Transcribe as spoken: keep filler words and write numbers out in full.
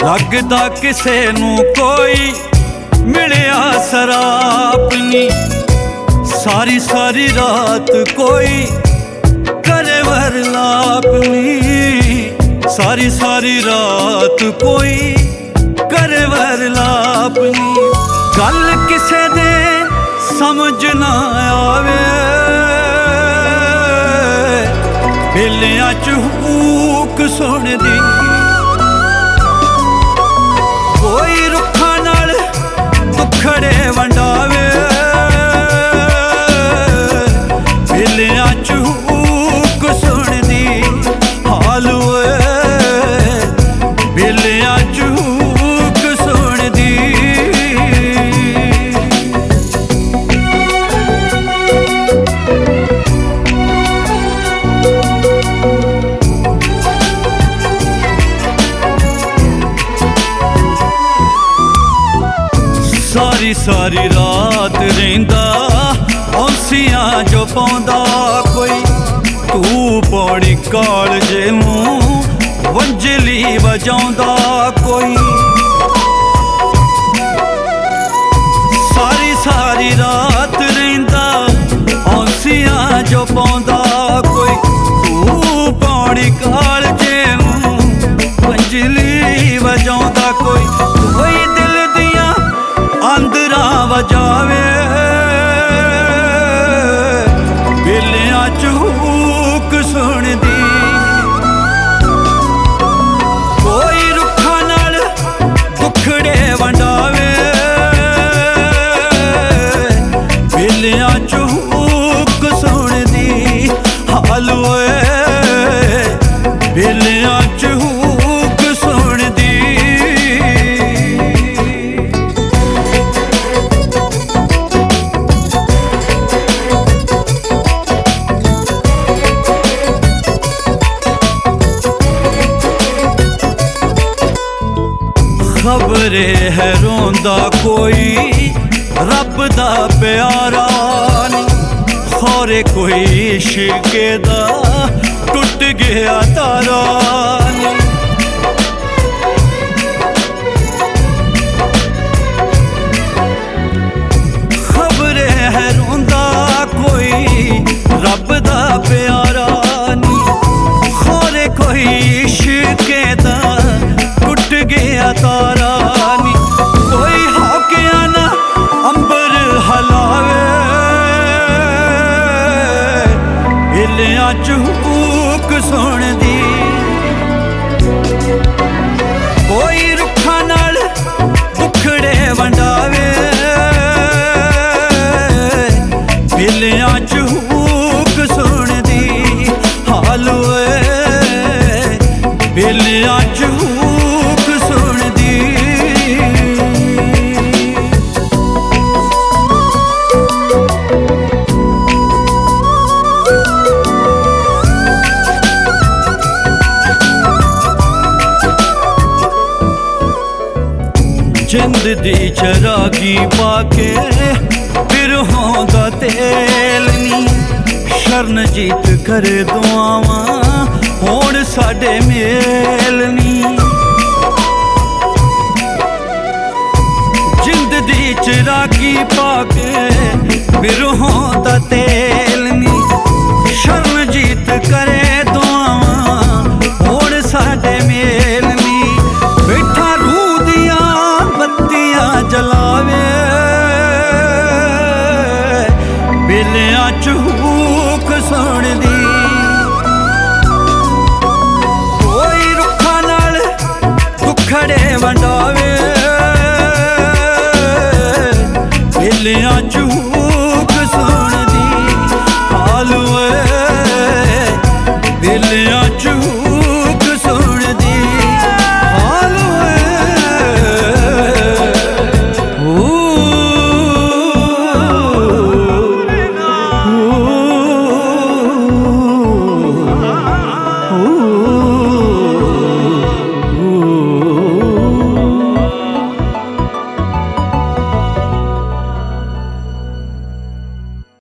लगदा किसे नू कोई मिलिया सराप नी। सारी सारी रात कोई करे वरलाप नी। सारी सारी रात कोई करे वरलाप नी। गल किसे दे समझ ना आवे, बेलियां च हूक सुनदी। कोई रुखा नाल दुखड़े वंडावे, बेलियां च हूक सुनदी। हाल होए बेलियां च हूक सुनदी। सारी सारी रात रहिंदा औंसियां जो पाउंदा कोई। तू पौड़ी कालजे नूं वंजली वजाउंदा कोई। सारी सारी रात रहिंदा औंसियां जो पाउंदा कोई। तू पौड़ी कालजे नूं वंजली वजाउंदा कोई। कोई दिल दियां आंदरा वजावे, बेलियां च हूक सुनदी। कोई रुखा नाल दुखड़े वंडावे, बेलियां च हूक सुनदी। हाल होए बेलियां च हूक सुनदी। खबरे है रोंदा कोई रब दा प्यारा नी। खौरे कोई इश्के दा टुट गया तारा नी। खबरे है रोंदा कोई रब दा प्यारा नी। खौरे कोई इश्के दा टुट गया तारा नी। कोई होके ना अंबर हलावे, बेलियां च हूक सुनदी। कोई रुखा नाल दुखड़े वंडावे, बेलियां च हूक सुनदी। हाल होए बेलियां च हूक सुनदी। जिंद दी चरागी पाके बिरहों दा तेल नी। शरण जीत करे दुआवां होण साडे मेल नी। जिंद दी चरागी पाके बिरहों दा तेल नी। शरण जीत करे